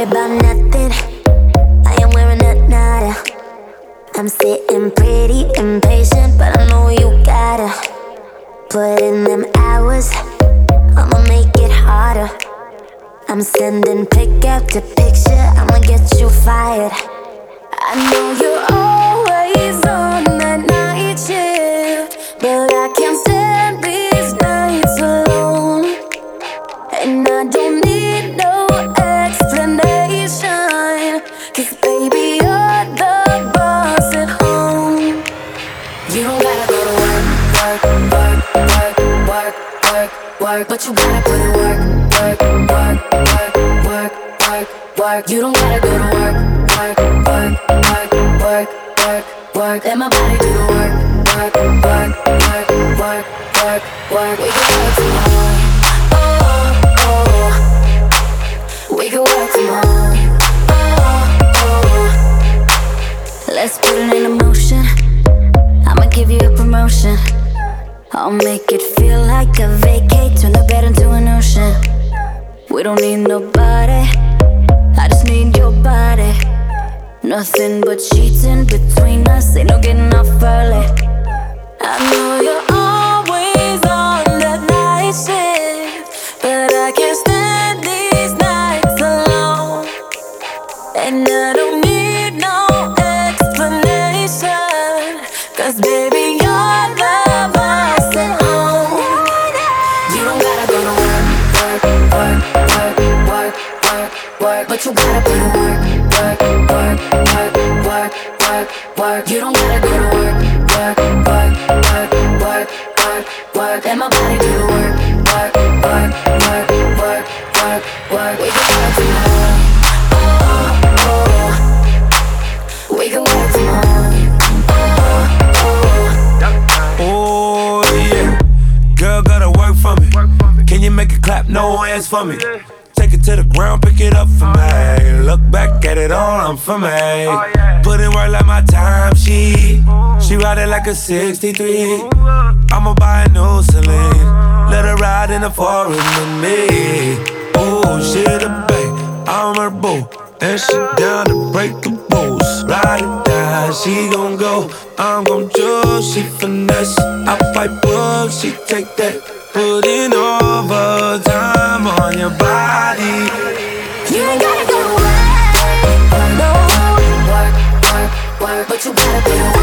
worry about nothing. I am wearing a nada. I'm sitting pretty impatient, but I know you gotta put in them hours. I'ma make it harder. I'm sending pick after picture, I'ma get you fired. I know you're always on that night shift, but I can't stand these nights alone. And I don't need no explanation, 'cause baby, you're the boss at home. You don't gotta go to work, work, work, work, work, work, work, but you gotta put in work, work, work, work, work, work, work. You don't gotta go to work, work, work, work, work, work, work. Let my body do the work, work, work, work, work, work, work. We can work from home, oh, oh. We can work from home, oh, oh. Let's put it in motion. I'ma give you a promotion. I'll make it feel like a vacate, turn the bed into an ocean. We don't need nobody, I just need your body. Nothing but sheets in between us, ain't no getting off early. I know you're always on that night shift, but I can't stand these nights alone. And I don't need no explanation, 'cause baby, you're the boss at home. You don't gotta go to work, work, work, work, work, work, work, but you gotta put in work, work, work, work, work, work, work. You don't gotta go to work, work, work, work, work, work, work. Let my body do the work, work, work, work, work, work, work. We can work from home, oh, oh. We can work from home, oh, oh. Oh yeah, girl gotta work for me. Can you make it clap? No hands for me. Take it to the ground, pick it up for me. Look back at it all, I'm for me. Put in work like my time she ride it like a 63. I'ma buy a new Celine, let her ride in the forest with me. Oh, she the babe, I'm her boo, and she down to break the rules. Ride or die, she gon' go, I'm gon' choose. She finesse, I fight book, she take that. Put in overtime on your body. You ain't gotta go to work, no. Work, work, work, but you gotta put in work.